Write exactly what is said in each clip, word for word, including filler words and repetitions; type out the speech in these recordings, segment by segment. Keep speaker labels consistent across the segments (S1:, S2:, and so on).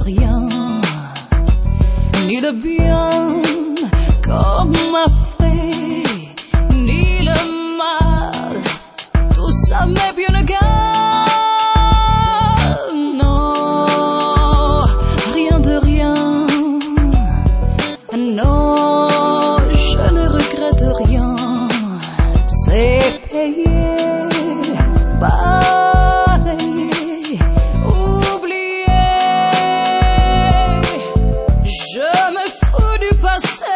S1: rien, ni le bien comme m'a fait, ni le mal, tout ça m'est bien égal. Non, rien de rien, non, je ne regrette rien, c'est payé, balayé, oublié. Je me fous du passé.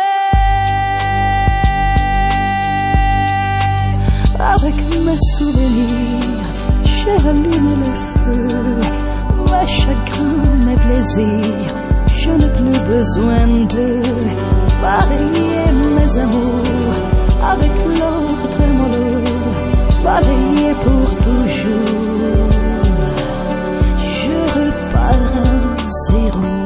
S1: Avec mes souvenirs, j'ai allumé le feu. Mes chagrins, mes plaisirs, je n'ai plus besoin de balayer mes amours avec l'or trémolo, balayer pour toujours. Je repars à zéro.